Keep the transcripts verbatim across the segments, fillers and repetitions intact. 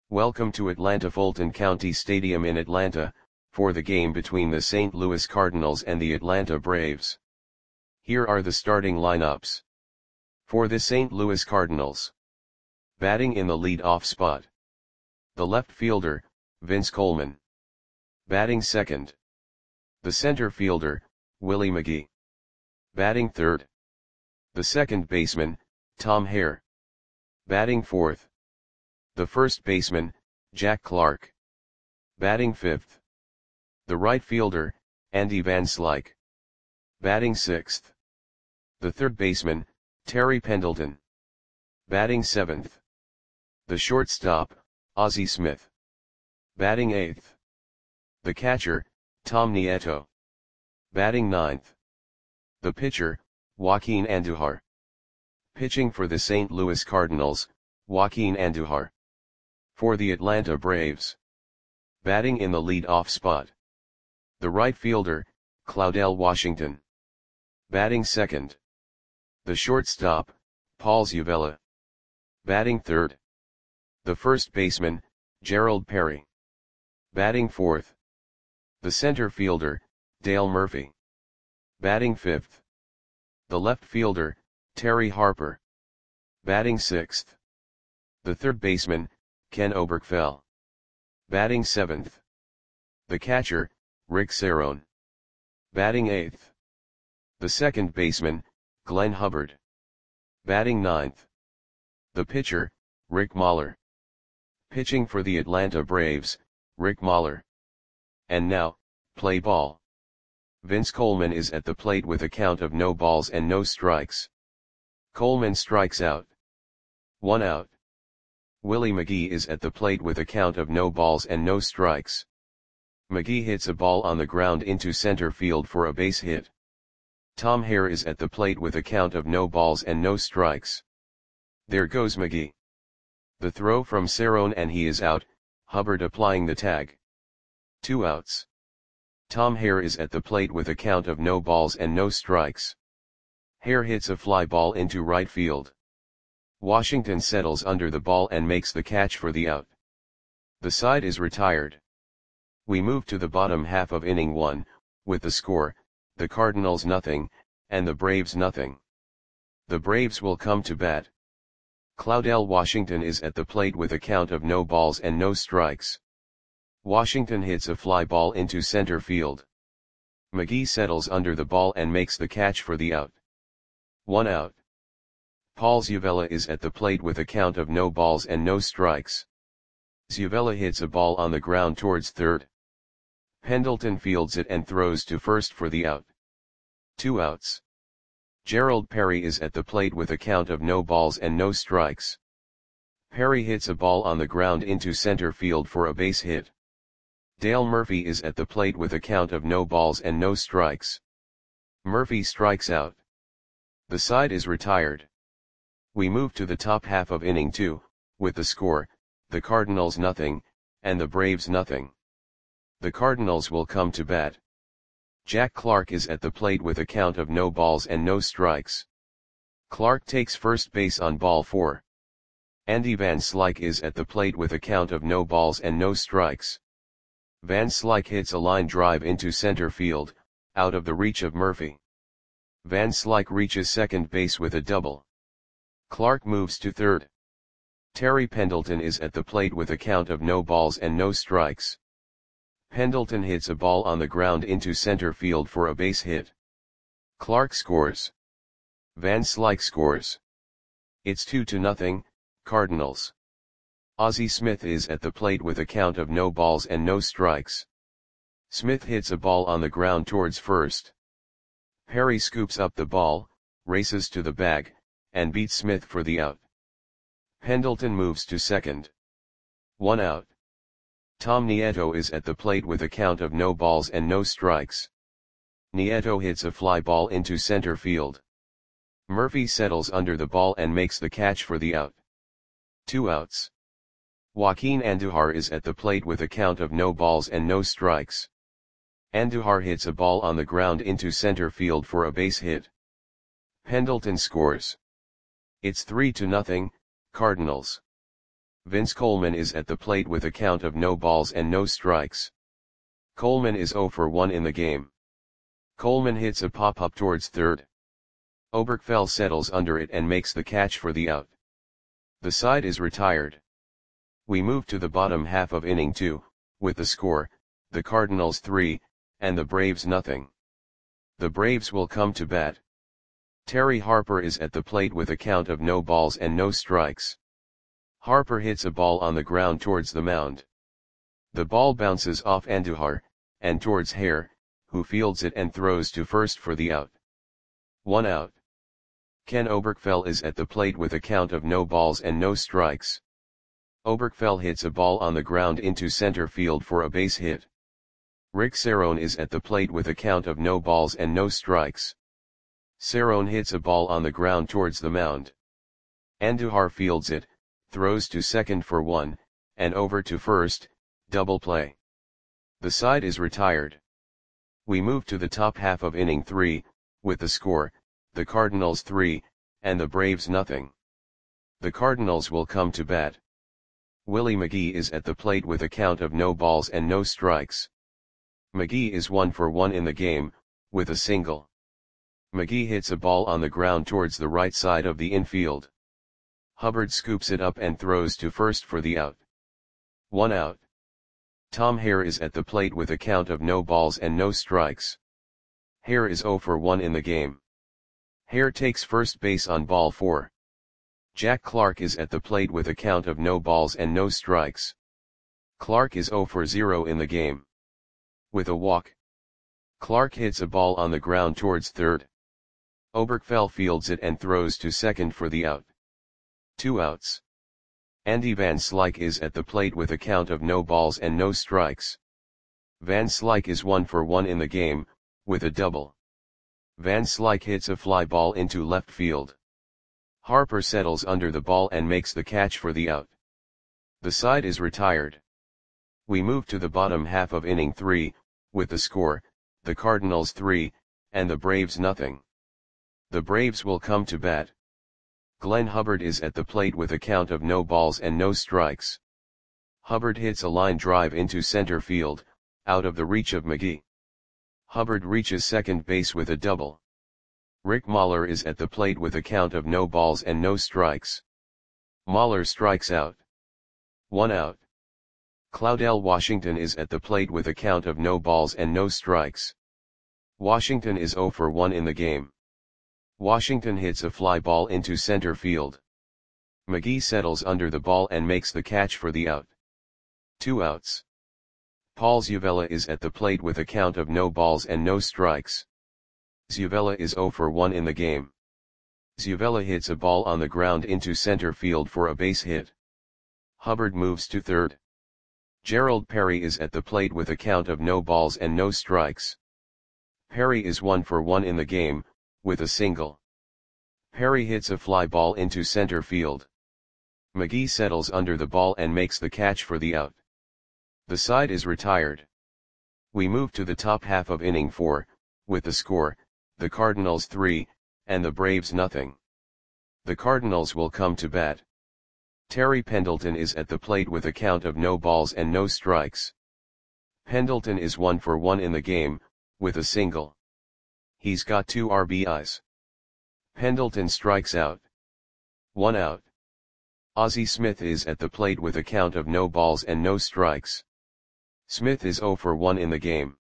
Welcome to Atlanta Fulton County Stadium in Atlanta, for the game between the Saint Louis Cardinals and the Atlanta Braves. Here are the starting lineups. For the Saint Louis Cardinals. Batting in the lead-off spot. The left fielder, Vince Coleman. Batting second. The center fielder, Willie McGee. Batting third. The second baseman, Tom Hare. Batting fourth. The first baseman, Jack Clark. Batting fifth. The right fielder, Andy Van Slyke. Batting sixth. The third baseman, Terry Pendleton. Batting seventh. The shortstop, Ozzie Smith. Batting eighth. The catcher, Tom Nieto. Batting ninth. The pitcher, Joaquin Andujar. Pitching for the Saint Louis Cardinals, Joaquin Andujar. For the Atlanta Braves. Batting in the lead-off spot. The right fielder, Claudell Washington. Batting second. The shortstop, Paul Zuvella. Batting third. The first baseman, Gerald Perry. Batting fourth. The center fielder, Dale Murphy. Batting fifth. The left fielder, Terry Harper. Batting sixth. The third baseman, Ken Oberkfell. Batting seventh. The catcher, Rick Cerone. Batting eighth. The second baseman, Glenn Hubbard. Batting ninth. The pitcher, Rick Mahler. Pitching for the Atlanta Braves, Rick Mahler. And now, play ball. Vince Coleman is at the plate with a count of no balls and no strikes. Coleman strikes out. One out. Willie McGee is at the plate with a count of no balls and no strikes. McGee hits a ball on the ground into center field for a base hit. Tom Hare is at the plate with a count of no balls and no strikes. There goes McGee. The throw from Cerone and he is out, Hubbard applying the tag. Two outs. Tom Hare is at the plate with a count of no balls and no strikes. Hare hits a fly ball into right field. Washington settles under the ball and makes the catch for the out. The side is retired. We move to the bottom half of inning one, with the score, the Cardinals nothing, and the Braves nothing. The Braves will come to bat. Claudell Washington is at the plate with a count of no balls and no strikes. Washington hits a fly ball into center field. McGee settles under the ball and makes the catch for the out. One out. Paul Zuvella is at the plate with a count of no balls and no strikes. Zuvella hits a ball on the ground towards third. Pendleton fields it and throws to first for the out. Two outs. Gerald Perry is at the plate with a count of no balls and no strikes. Perry hits a ball on the ground into center field for a base hit. Dale Murphy is at the plate with a count of no balls and no strikes. Murphy strikes out. The side is retired. We move to the top half of inning two, with the score, the Cardinals nothing, and the Braves nothing. The Cardinals will come to bat. Jack Clark is at the plate with a count of no balls and no strikes. Clark takes first base on ball four. Andy Van Slyke is at the plate with a count of no balls and no strikes. Van Slyke hits a line drive into center field, out of the reach of Murphy. Van Slyke reaches second base with a double. Clark moves to third. Terry Pendleton is at the plate with a count of no balls and no strikes. Pendleton hits a ball on the ground into center field for a base hit. Clark scores. Van Slyke scores. It's two to nothing, Cardinals. Ozzie Smith is at the plate with a count of no balls and no strikes. Smith hits a ball on the ground towards first. Perry scoops up the ball, races to the bag, and beats Smith for the out. Pendleton moves to second. One out. Tom Nieto is at the plate with a count of no balls and no strikes. Nieto hits a fly ball into center field. Murphy settles under the ball and makes the catch for the out. Two outs. Joaquin Andujar is at the plate with a count of no balls and no strikes. Andujar hits a ball on the ground into center field for a base hit. Pendleton scores. It's three to nothing, Cardinals. Vince Coleman is at the plate with a count of no balls and no strikes. Coleman is zero for one in the game. Coleman hits a pop-up towards third. Oberkfell settles under it and makes the catch for the out. The side is retired. We move to the bottom half of inning two, with the score, the Cardinals three, and the Braves nothing. The Braves will come to bat. Terry Harper is at the plate with a count of no balls and no strikes. Harper hits a ball on the ground towards the mound. The ball bounces off Andujar, and towards Hare, who fields it and throws to first for the out. One out. Ken Oberkfell is at the plate with a count of no balls and no strikes. Oberkfell hits a ball on the ground into center field for a base hit. Rick Cerrone is at the plate with a count of no balls and no strikes. Cerrone hits a ball on the ground towards the mound. Andujar fields it, throws to second for one, and over to first, double play. The side is retired. We move to the top half of inning three, with the score, the Cardinals three, and the Braves nothing. The Cardinals will come to bat. Willie McGee is at the plate with a count of no balls and no strikes. McGee is one for one in the game, with a single. McGee hits a ball on the ground towards the right side of the infield. Hubbard scoops it up and throws to first for the out. One out. Tom Hare is at the plate with a count of no balls and no strikes. Hare is zero for one in the game. Hare takes first base on ball four. Jack Clark is at the plate with a count of no balls and no strikes. Clark is zero for zero in the game. With a walk, Clark hits a ball on the ground towards third. Oberkfell fields it and throws to second for the out. Two outs. Andy Van Slyke is at the plate with a count of no balls and no strikes. Van Slyke is one for one in the game, with a double. Van Slyke hits a fly ball into left field. Harper settles under the ball and makes the catch for the out. The side is retired. We move to the bottom half of inning three, with the score, the Cardinals three, and the Braves nothing. The Braves will come to bat. Glenn Hubbard is at the plate with a count of no balls and no strikes. Hubbard hits a line drive into center field, out of the reach of McGee. Hubbard reaches second base with a double. Rick Mahler is at the plate with a count of no balls and no strikes. Mahler strikes out. One out. Claudell Washington is at the plate with a count of no balls and no strikes. Washington is zero for one in the game. Washington hits a fly ball into center field. McGee settles under the ball and makes the catch for the out. Two outs. Paul Zuvella is at the plate with a count of no balls and no strikes. Zuvella is zero for one in the game. Zuvella hits a ball on the ground into center field for a base hit. Hubbard moves to third. Gerald Perry is at the plate with a count of no balls and no strikes. Perry is one for one in the game, with a single. Perry hits a fly ball into center field. McGee settles under the ball and makes the catch for the out. The side is retired. We move to the top half of inning four, with the score, the Cardinals three, and the Braves nothing. The Cardinals will come to bat. Terry Pendleton is at the plate with a count of no balls and no strikes. Pendleton is one for one in the game, with a single. He's got two R B Is. Pendleton strikes out. One out. Ozzie Smith is at the plate with a count of no balls and no strikes. Smith is zero for one in the game.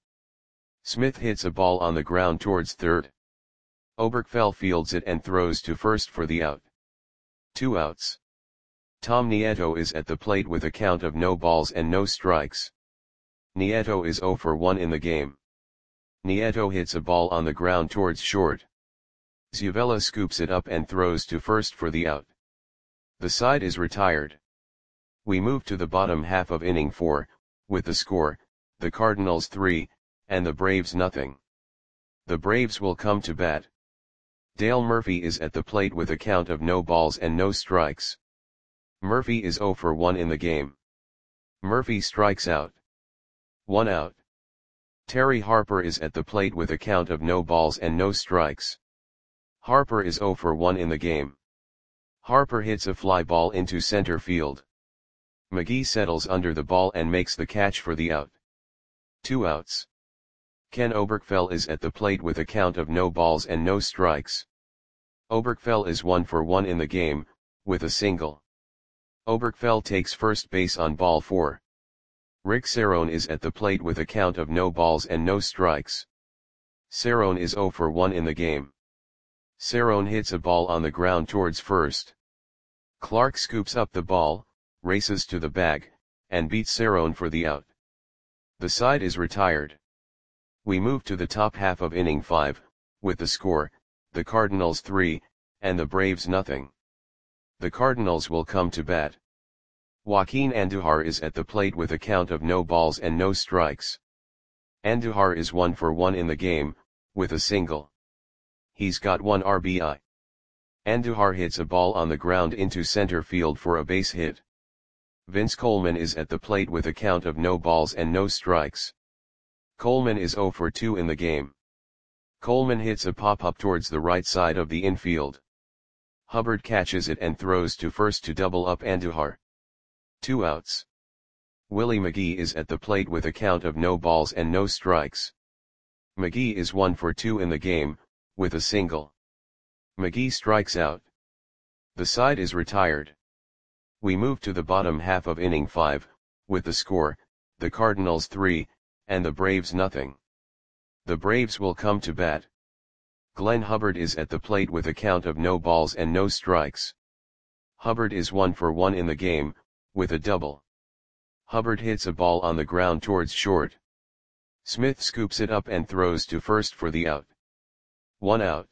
Smith hits a ball on the ground towards third. Oberkfell fields it and throws to first for the out. Two outs. Tom Nieto is at the plate with a count of no balls and no strikes. Nieto is zero for one in the game. Nieto hits a ball on the ground towards short. Zuvella scoops it up and throws to first for the out. The side is retired. We move to the bottom half of inning four, with the score, the Cardinals three, and the Braves nothing. The Braves will come to bat. Dale Murphy is at the plate with a count of no balls and no strikes. Murphy is zero for one in the game. Murphy strikes out. One out. Terry Harper is at the plate with a count of no balls and no strikes. Harper is zero for one in the game. Harper hits a fly ball into center field. McGee settles under the ball and makes the catch for the out. Two outs. Ken Oberkfell is at the plate with a count of no balls and no strikes. Oberkfell is one for one in the game, with a single. Oberkfell takes first base on ball four. Rick Cerrone is at the plate with a count of no balls and no strikes. Cerrone is zero for one in the game. Cerrone hits a ball on the ground towards first. Clark scoops up the ball, races to the bag, and beats Cerrone for the out. The side is retired. We move to the top half of inning five, with the score, the Cardinals three, and the Braves nothing. The Cardinals will come to bat. Joaquin Andujar is at the plate with a count of no balls and no strikes. Andujar is one for one in the game, with a single. He's got one R B I. Andujar hits a ball on the ground into center field for a base hit. Vince Coleman is at the plate with a count of no balls and no strikes. Coleman is zero for two in the game. Coleman hits a pop-up towards the right side of the infield. Hubbard catches it and throws to first to double up Andujar. Two outs. Willie McGee is at the plate with a count of no balls and no strikes. McGee is one for two in the game, with a single. McGee strikes out. The side is retired. We move to the bottom half of inning five, with the score, the Cardinals three, and the Braves nothing. The Braves will come to bat. Glenn Hubbard is at the plate with a count of no balls and no strikes. Hubbard is one for one in the game, with a double. Hubbard hits a ball on the ground towards short. Smith scoops it up and throws to first for the out. One out.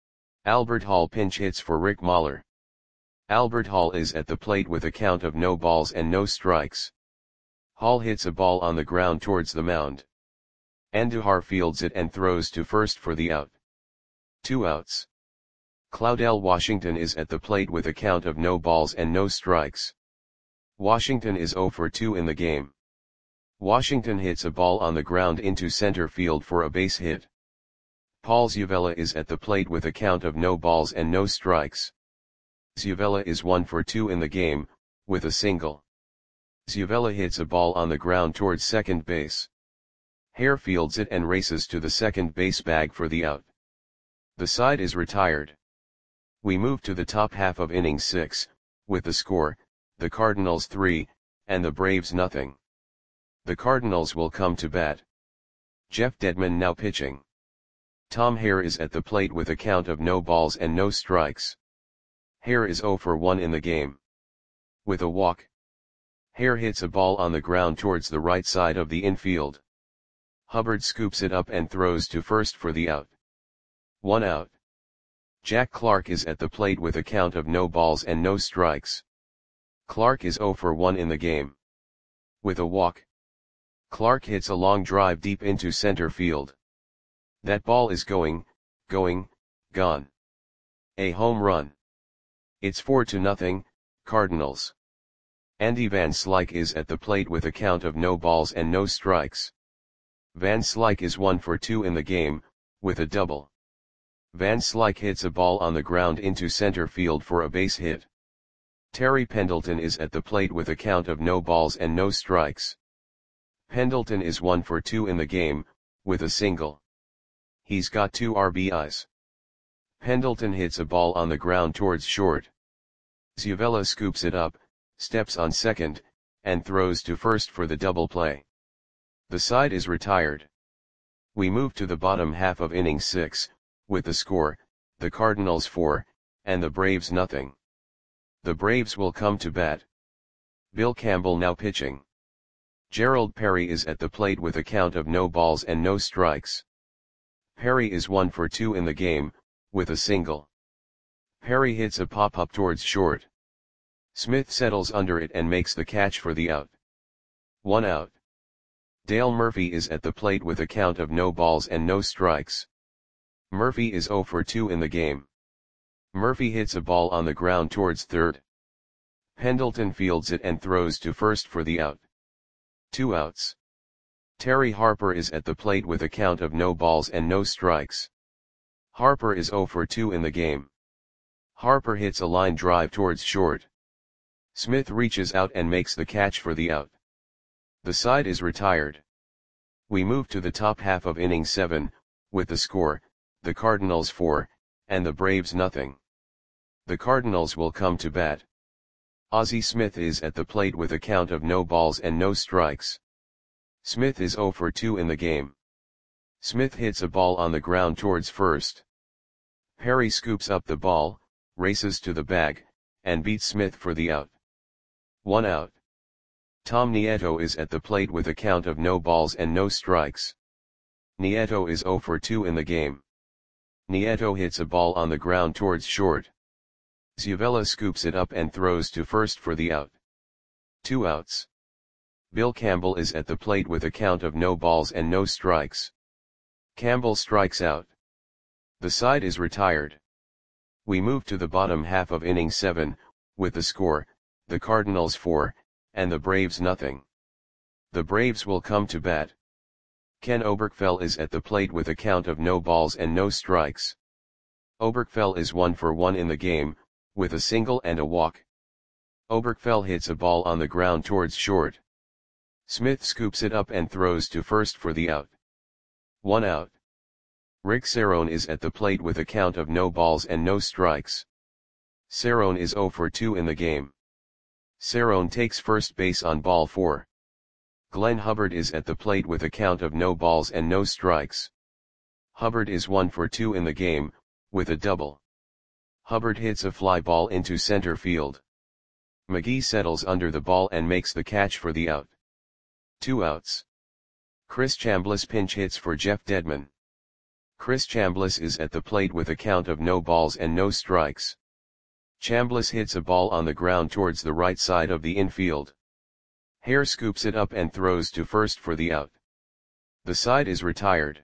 Albert Hall pinch hits for Rick Mahler. Albert Hall is at the plate with a count of no balls and no strikes. Hall hits a ball on the ground towards the mound. Andujar fields it and throws to first for the out. Two outs. Claudell Washington is at the plate with a count of no balls and no strikes. Washington is zero for two in the game. Washington hits a ball on the ground into center field for a base hit. Paul Zuvella is at the plate with a count of no balls and no strikes. Zuvella is one for two in the game, with a single. Zuvella hits a ball on the ground towards second base. Hare fields it and races to the second base bag for the out. The side is retired. We move to the top half of inning six, with the score, the Cardinals three, and the Braves nothing. The Cardinals will come to bat. Jeff Dedman now pitching. Tom Hare is at the plate with a count of no balls and no strikes. Hare is zero for one in the game. With a walk. Hare hits a ball on the ground towards the right side of the infield. Hubbard scoops it up and throws to first for the out. One out. Jack Clark is at the plate with a count of no balls and no strikes. Clark is zero for one in the game. With a walk. Clark hits a long drive deep into center field. That ball is going, going, gone. A home run. It's four to nothing, Cardinals. Andy Van Slyke is at the plate with a count of no balls and no strikes. Van Slyke is one for two in the game, with a double. Van Slyke hits a ball on the ground into center field for a base hit. Terry Pendleton is at the plate with a count of no balls and no strikes. Pendleton is one for two in the game, with a single. He's got two R B Is. Pendleton hits a ball on the ground towards short. Zuvella scoops it up, steps on second, and throws to first for the double play. The side is retired. We move to the bottom half of inning six, with the score, the Cardinals four, and the Braves nothing. The Braves will come to bat. Bill Campbell now pitching. Gerald Perry is at the plate with a count of no balls and no strikes. Perry is one for two in the game, with a single. Perry hits a pop-up towards short. Smith settles under it and makes the catch for the out. One out. Dale Murphy is at the plate with a count of no balls and no strikes. Murphy is zero for two in the game. Murphy hits a ball on the ground towards third. Pendleton fields it and throws to first for the out. Two outs. Terry Harper is at the plate with a count of no balls and no strikes. Harper is zero for two in the game. Harper hits a line drive towards short. Smith reaches out and makes the catch for the out. The side is retired. We move to the top half of inning seven, with the score, the Cardinals four, and the Braves nothing. The Cardinals will come to bat. Ozzie Smith is at the plate with a count of no balls and no strikes. Smith is oh for two in the game. Smith hits a ball on the ground towards first. Perry scoops up the ball, races to the bag, and beats Smith for the out. One out. Tom Nieto is at the plate with a count of no balls and no strikes. Nieto is oh for two in the game. Nieto hits a ball on the ground towards short. Zuvella scoops it up and throws to first for the out. Two outs. Bill Campbell is at the plate with a count of no balls and no strikes. Campbell strikes out. The side is retired. We move to the bottom half of inning seven, with the score, the Cardinals four, and the Braves nothing. The Braves will come to bat. Ken Oberkfell is at the plate with a count of no balls and no strikes. Oberkfell is one for one in the game, with a single and a walk. Oberkfell hits a ball on the ground towards short. Smith scoops it up and throws to first for the out. One out. Rick Cerrone is at the plate with a count of no balls and no strikes. Cerrone is oh for two in the game. Cerrone takes first base on ball four. Glenn Hubbard is at the plate with a count of no balls and no strikes. Hubbard is one for two in the game, with a double. Hubbard hits a fly ball into center field. McGee settles under the ball and makes the catch for the out. Two outs. Chris Chambliss pinch hits for Jeff Dedman. Chris Chambliss is at the plate with a count of no balls and no strikes. Chambliss hits a ball on the ground towards the right side of the infield. Hare scoops it up and throws to first for the out. The side is retired.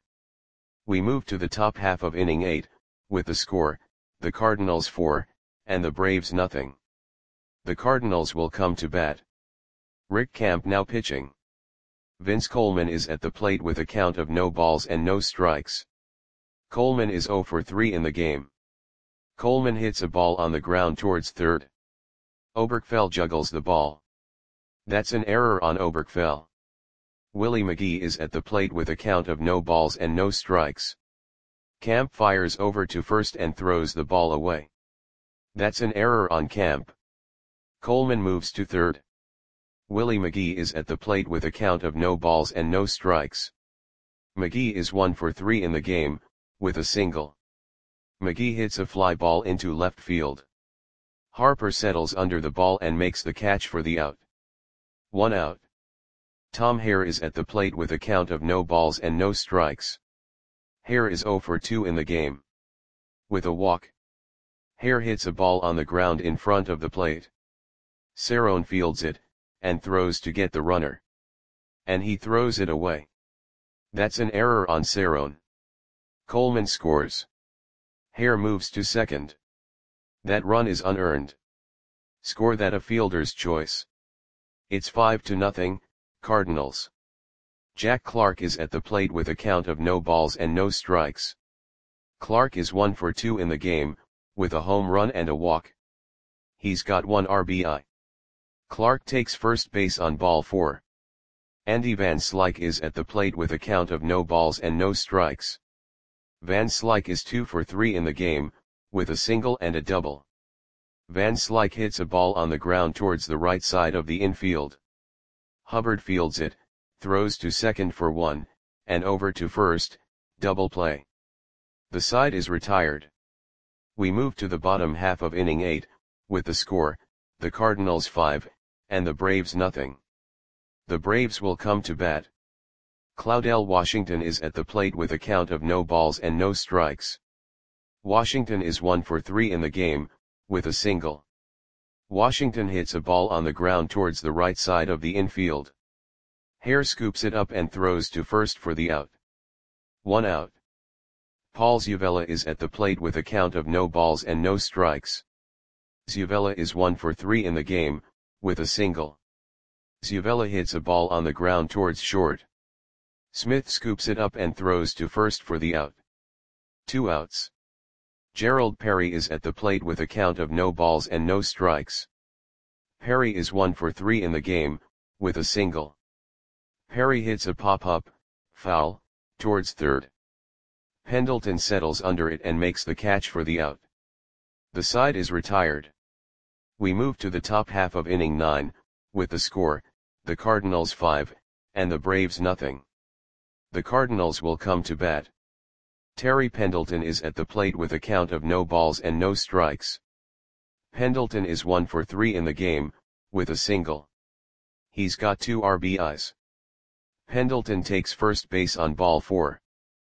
We move to the top half of inning eight, with the score, the Cardinals four, and the Braves nothing. The Cardinals will come to bat. Rick Camp now pitching. Vince Coleman is at the plate with a count of no balls and no strikes. Coleman is oh for three in the game. Coleman hits a ball on the ground towards third. Oberkfell juggles the ball. That's an error on Oberkfell. Willie McGee is at the plate with a count of no balls and no strikes. Camp fires over to first and throws the ball away. That's an error on Camp. Coleman moves to third. Willie McGee is at the plate with a count of no balls and no strikes. McGee is one for three in the game, with a single. McGee hits a fly ball into left field. Harper settles under the ball and makes the catch for the out. One out. Tom Hare is at the plate with a count of no balls and no strikes. Hare is oh for two in the game. With a walk. Hare hits a ball on the ground in front of the plate. Cerrone fields it, and throws to get the runner. And he throws it away. That's an error on Cerrone. Coleman scores. Hare moves to second. That run is unearned. Score that a fielder's choice. It's five to nothing, Cardinals. Jack Clark is at the plate with a count of no balls and no strikes. Clark is one for two in the game, with a home run and a walk. He's got one R B I. Clark takes first base on ball four. Andy Van Slyke is at the plate with a count of no balls and no strikes. Van Slyke is two for three in the game, with a single and a double. Van Slyke hits a ball on the ground towards the right side of the infield. Hubbard fields it, throws to second for one, and over to first, double play. The side is retired. We move to the bottom half of inning eight, with the score, the Cardinals five, and the Braves nothing. The Braves will come to bat. Claudell Washington is at the plate with a count of no balls and no strikes. Washington is one for three in the game, with a single. Washington hits a ball on the ground towards the right side of the infield. Hare scoops it up and throws to first for the out. One out. Paul Zuvella is at the plate with a count of no balls and no strikes. Zuvella is one for three in the game, with a single. Zuvella hits a ball on the ground towards short. Smith scoops it up and throws to first for the out. Two outs. Gerald Perry is at the plate with a count of no balls and no strikes. Perry is one for three in the game, with a single. Perry hits a pop-up, foul, towards third. Pendleton settles under it and makes the catch for the out. The side is retired. We move to the top half of inning nine, with the score, the Cardinals five, and the Braves nothing. The Cardinals will come to bat. Terry Pendleton is at the plate with a count of no balls and no strikes. Pendleton is one for three in the game, with a single. He's got two R B Is. Pendleton takes first base on ball four.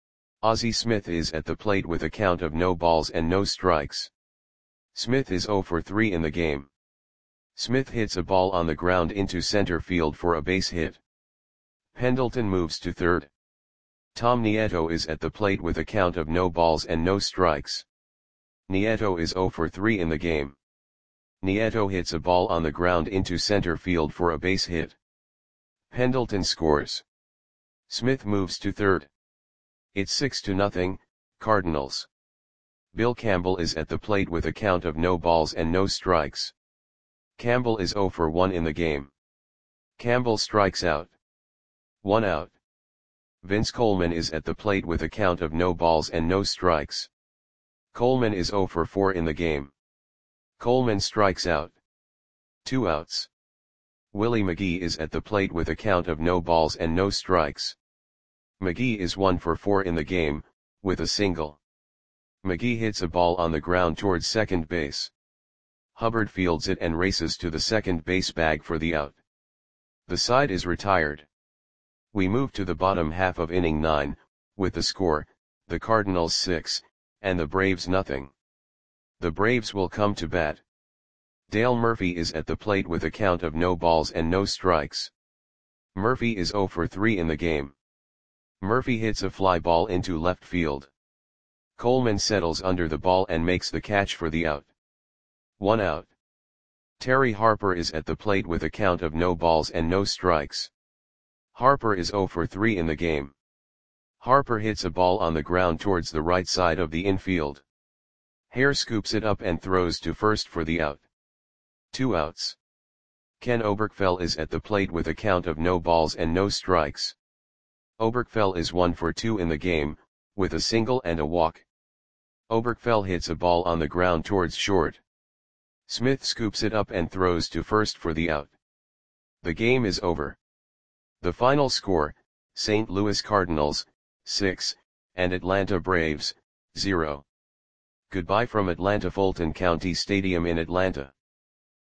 Ozzie Smith is at the plate with a count of no balls and no strikes. Smith is zero for three in the game. Smith hits a ball on the ground into center field for a base hit. Pendleton moves to third. Tom Nieto is at the plate with a count of no balls and no strikes. Nieto is zero for three in the game. Nieto hits a ball on the ground into center field for a base hit. Pendleton scores. Smith moves to third. It's six to nothing, Cardinals. Bill Campbell is at the plate with a count of no balls and no strikes. Campbell is zero for one in the game. Campbell strikes out. One out. Vince Coleman is at the plate with a count of no balls and no strikes. Coleman is zero for four in the game. Coleman strikes out. Two outs. Willie McGee is at the plate with a count of no balls and no strikes. McGee is one for four in the game, with a single. McGee hits a ball on the ground towards second base. Hubbard fields it and races to the second base bag for the out. The side is retired. We move to the bottom half of inning nine, with the score, the Cardinals six, and the Braves nothing. The Braves will come to bat. Dale Murphy is at the plate with a count of no balls and no strikes. Murphy is zero for three in the game. Murphy hits a fly ball into left field. Coleman settles under the ball and makes the catch for the out. One out. Terry Harper is at the plate with a count of no balls and no strikes. Harper is zero for three in the game. Harper hits a ball on the ground towards the right side of the infield. Hare scoops it up and throws to first for the out. Two outs. Ken Oberkfell is at the plate with a count of no balls and no strikes. Oberkfell is one for two in the game, with a single and a walk. Oberkfell hits a ball on the ground towards short. Smith scoops it up and throws to first for the out. The game is over. The final score, Saint Louis Cardinals, six, and Atlanta Braves, zero. Goodbye from Atlanta Fulton County Stadium in Atlanta.